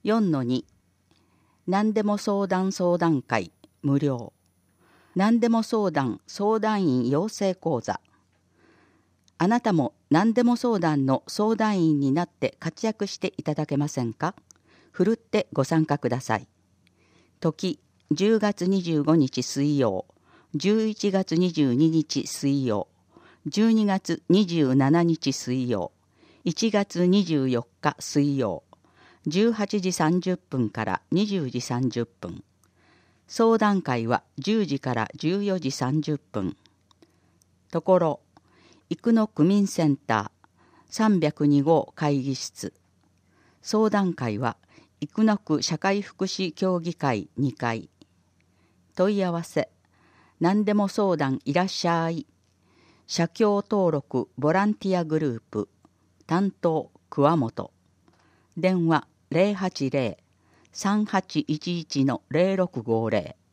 4-2 何でも相談会無料何でも相談員養成講座。あなたも何でも相談の相談員になって活躍していただけませんか。ふるってご参加ください。時10月25日水曜、11月22日水曜、12月27日水曜、1月24日水曜、18時30分から20時30分。相談会は10時から14時30分。ところ、生野区民センター302号会議室。相談会は生野区社会福祉協議会2階。問い合わせ、何でも相談いらっしゃい。社協登録ボランティアグループ。担当、桑本。電話080-3811-0650。